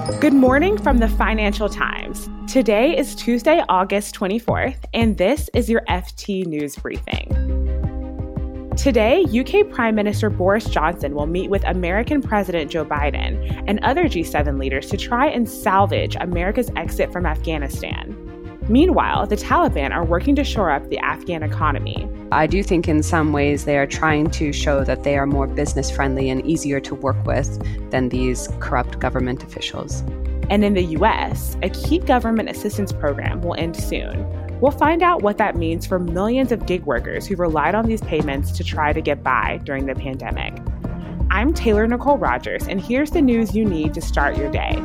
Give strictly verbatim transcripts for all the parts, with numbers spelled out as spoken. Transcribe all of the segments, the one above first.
Good morning from the Financial Times. Today is Tuesday, August twenty-fourth, and this is your F T News Briefing. Today, U K Prime Minister Boris Johnson will meet with American President Joe Biden and other G seven leaders to try and salvage America's exit from Afghanistan. Meanwhile, the Taliban are working to shore up the Afghan economy. I do think in some ways they are trying to show that they are more business-friendly and easier to work with than these corrupt government officials. And in the U S, a key government assistance program will end soon. We'll find out what that means for millions of gig workers who relied on these payments to try to get by during the pandemic. I'm Taylor Nicole Rogers, and here's the news you need to start your day.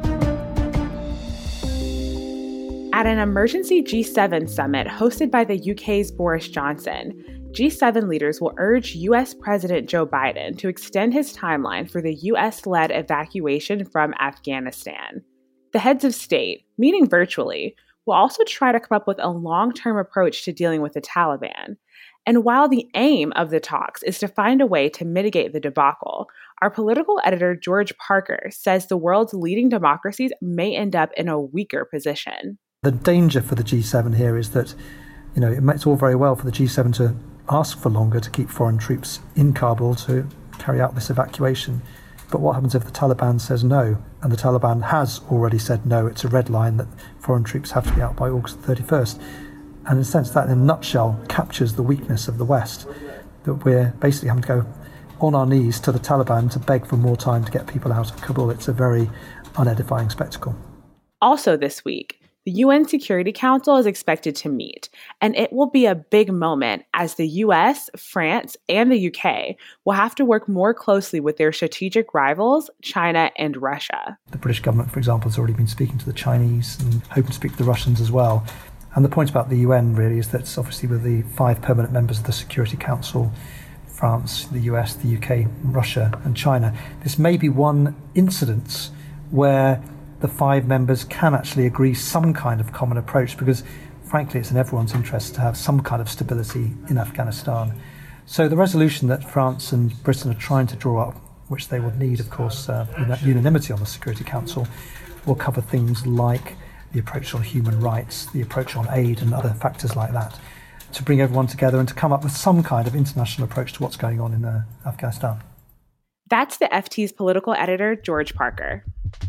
At an emergency G seven summit hosted by the U K's Boris Johnson, G seven leaders will urge U S President Joe Biden to extend his timeline for the U S-led evacuation from Afghanistan. The heads of state, meeting virtually, will also try to come up with a long-term approach to dealing with the Taliban. And while the aim of the talks is to find a way to mitigate the debacle, our political editor George Parker says the world's leading democracies may end up in a weaker position. The danger for the G seven here is that, you know, it's all very well for the G seven to ask for longer to keep foreign troops in Kabul to carry out this evacuation. But what happens if the Taliban says no? And the Taliban has already said no. It's a red line that foreign troops have to be out by August thirty-first. And in a sense, that in a nutshell captures the weakness of the West, that we're basically having to go on our knees to the Taliban to beg for more time to get people out of Kabul. It's a very unedifying spectacle. Also this week, the U N Security Council is expected to meet, and it will be a big moment as the U S, France, and the U K will have to work more closely with their strategic rivals, China and Russia. The British government, for example, has already been speaking to the Chinese and hoping to speak to the Russians as well. And the point about the U N really is that obviously with the five permanent members of the Security Council, France, the U S, the U K, Russia and China, this may be one incidence where the five members can actually agree some kind of common approach, because frankly it's in everyone's interest to have some kind of stability in Afghanistan. So the resolution that France and Britain are trying to draw up, which they would need of course uh, unanimity on the Security Council, will cover things like the approach on human rights, the approach on aid and other factors like that, to bring everyone together and to come up with some kind of international approach to what's going on in uh, Afghanistan. That's the F T's political editor, George Parker.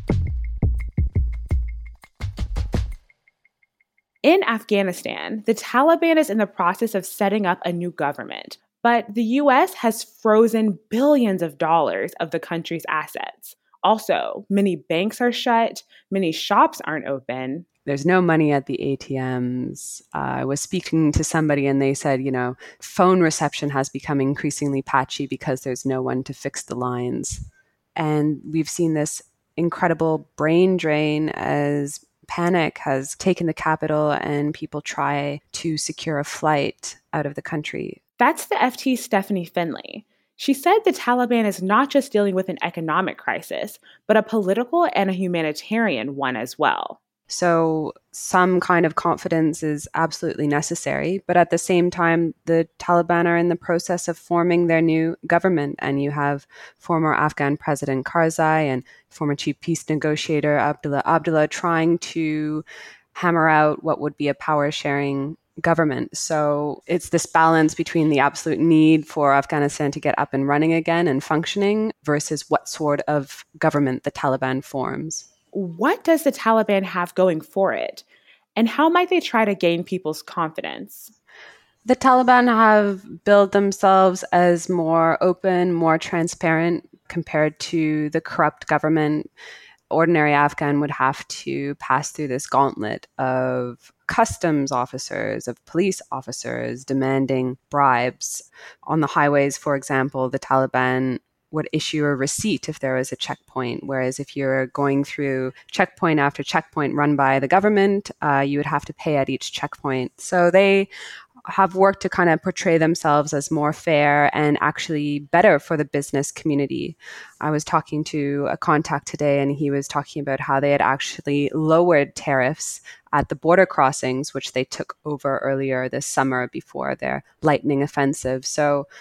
In Afghanistan, the Taliban is in the process of setting up a new government, but the U S has frozen billions of dollars of the country's assets. Also, many banks are shut, many shops aren't open. There's no money at the A T Ms. Uh, I was speaking to somebody and they said, you know, phone reception has become increasingly patchy because there's no one to fix the lines. And we've seen this incredible brain drain as panic has taken the capital and people try to secure a flight out of the country. That's the F T's Stephanie Finley. She said the Taliban is not just dealing with an economic crisis, but a political and a humanitarian one as well. So some kind of confidence is absolutely necessary. But at the same time, the Taliban are in the process of forming their new government. And you have former Afghan President Karzai and former chief peace negotiator Abdullah Abdullah trying to hammer out what would be a power sharing government. So it's this balance between the absolute need for Afghanistan to get up and running again and functioning versus what sort of government the Taliban forms. What does the Taliban have going for it? And how might they try to gain people's confidence? The Taliban have billed themselves as more open, more transparent compared to the corrupt government. Ordinary Afghan would have to pass through this gauntlet of customs officers, of police officers demanding bribes. On the highways, for example, the Taliban would issue a receipt if there was a checkpoint, whereas if you're going through checkpoint after checkpoint run by the government, uh, you would have to pay at each checkpoint. So they have worked to kind of portray themselves as more fair and actually better for the business community. I was talking to a contact today and he was talking about how they had actually lowered tariffs at the border crossings, which they took over earlier this summer before their lightning offensive. So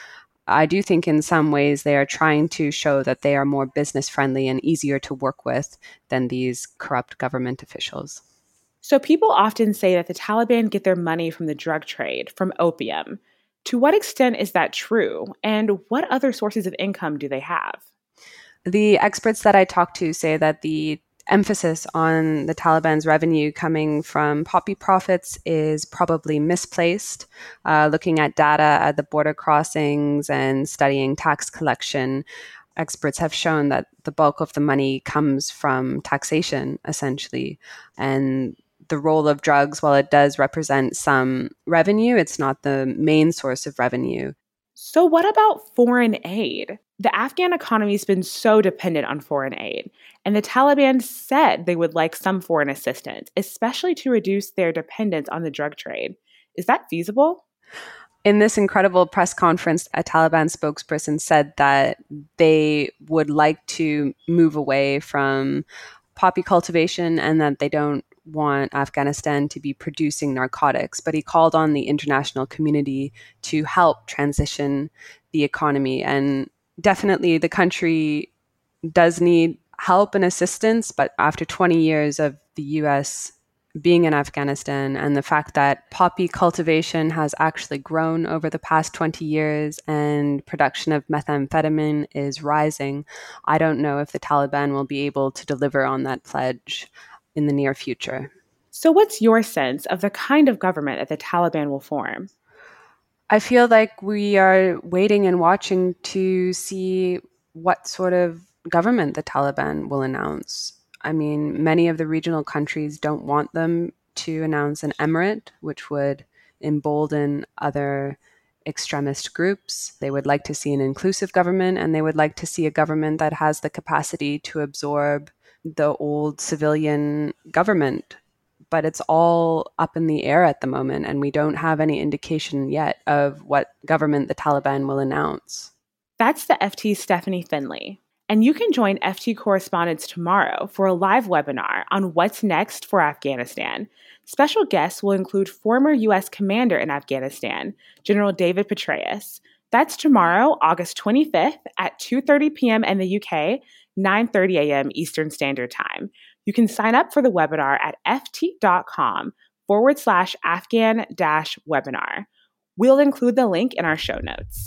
I do think in some ways they are trying to show that they are more business friendly and easier to work with than these corrupt government officials. So people often say that the Taliban get their money from the drug trade, from opium. To what extent is that true? And what other sources of income do they have? The experts that I talked to say that the emphasis on the Taliban's revenue coming from poppy profits is probably misplaced. Uh, looking at data at the border crossings and studying tax collection, experts have shown that the bulk of the money comes from taxation, essentially. And the role of drugs, while it does represent some revenue, it's not the main source of revenue. So what about foreign aid? The Afghan economy has been so dependent on foreign aid, and the Taliban said they would like some foreign assistance, especially to reduce their dependence on the drug trade. Is that feasible? In this incredible press conference, a Taliban spokesperson said that they would like to move away from poppy cultivation and that they don't want Afghanistan to be producing narcotics, but he called on the international community to help transition the economy. And definitely the country does need help and assistance, but after twenty years of the U S being in Afghanistan and the fact that poppy cultivation has actually grown over the past twenty years and production of methamphetamine is rising, I don't know if the Taliban will be able to deliver on that pledge in the near future. So what's your sense of the kind of government that the Taliban will form? I feel like we are waiting and watching to see what sort of government the Taliban will announce. I mean, many of the regional countries don't want them to announce an emirate, which would embolden other extremist groups. They would like to see an inclusive government, and they would like to see a government that has the capacity to absorb the old civilian government. But it's all up in the air at the moment, and we don't have any indication yet of what government the Taliban will announce. That's the F T's Stephanie Finley. And you can join F T correspondents tomorrow for a live webinar on what's next for Afghanistan. Special guests will include former U S commander in Afghanistan, General David Petraeus. That's tomorrow, August twenty-fifth at two thirty p.m. in the U K, nine thirty a.m. Eastern Standard Time. You can sign up for the webinar at ft.com forward slash Afghan dash webinar. We'll include the link in our show notes.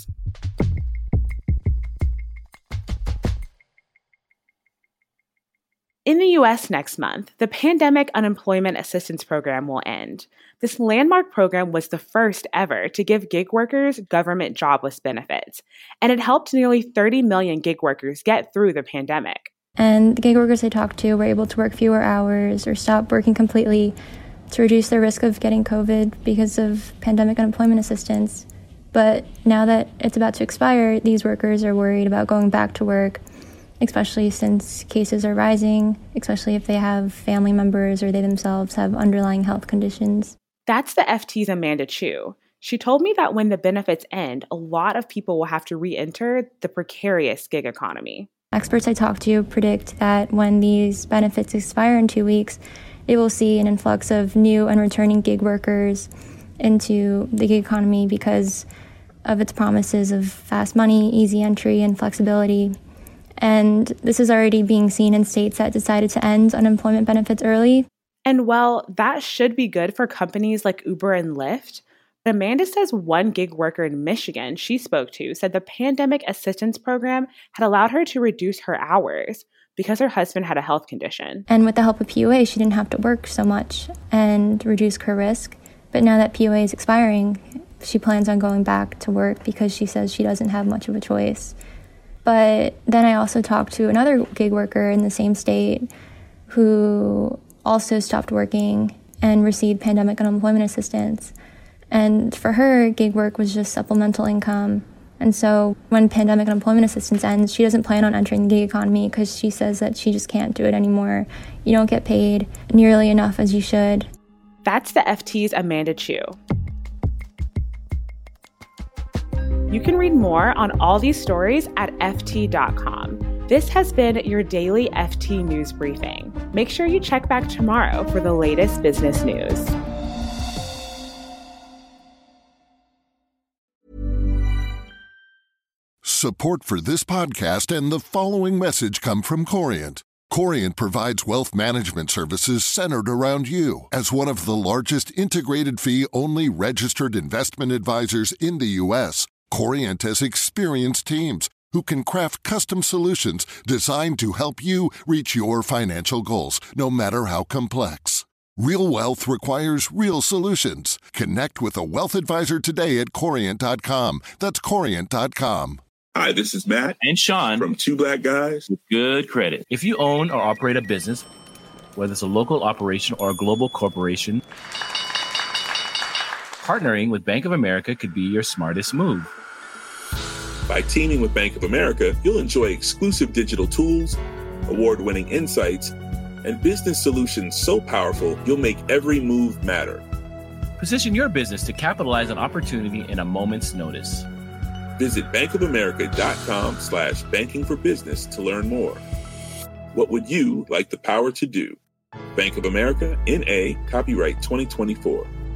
In the U S next month, the Pandemic Unemployment Assistance Program will end. This landmark program was the first ever to give gig workers government jobless benefits, and it helped nearly thirty million gig workers get through the pandemic. And the gig workers I talked to were able to work fewer hours or stop working completely to reduce their risk of getting COVID because of pandemic unemployment assistance. But now that it's about to expire, these workers are worried about going back to work, especially since cases are rising, especially if they have family members or they themselves have underlying health conditions. That's the F T's Amanda Chu. She told me that when the benefits end, a lot of people will have to re-enter the precarious gig economy. Experts I talked to predict that when these benefits expire in two weeks, they will see an influx of new and returning gig workers into the gig economy because of its promises of fast money, easy entry, and flexibility. And this is already being seen in states that decided to end unemployment benefits early. And well, that should be good for companies like Uber and Lyft. But Amanda says one gig worker in Michigan she spoke to said the pandemic assistance program had allowed her to reduce her hours because her husband had a health condition. And with the help of P U A, she didn't have to work so much and reduce her risk. But now that P U A is expiring, she plans on going back to work because she says she doesn't have much of a choice. But then I also talked to another gig worker in the same state who also stopped working and received pandemic unemployment assistance. And for her, gig work was just supplemental income. And so when pandemic unemployment assistance ends, she doesn't plan on entering the gig economy because she says that she just can't do it anymore. You don't get paid nearly enough as you should. That's the F T's Amanda Chu. You can read more on all these stories at F T dot com. This has been your daily F T News Briefing. Make sure you check back tomorrow for the latest business news. Support for this podcast and the following message come from Corient. Corient provides wealth management services centered around you. As one of the largest integrated fee-only registered investment advisors in the U S, Corient has experienced teams who can craft custom solutions designed to help you reach your financial goals, no matter how complex. Real wealth requires real solutions. Connect with a wealth advisor today at Corient dot com. That's Corient dot com. Hi, this is Matt and Sean from Two Black Guys with Good Credit. If you own or operate a business, whether it's a local operation or a global corporation, partnering with Bank of America could be your smartest move. By teaming with Bank of America, you'll enjoy exclusive digital tools, award-winning insights, and business solutions so powerful you'll make every move matter. Position your business to capitalize on opportunity in a moment's notice. Visit bankofamerica.com slash banking for business to learn more. What would you like the power to do? Bank of America, N A, copyright twenty twenty-four.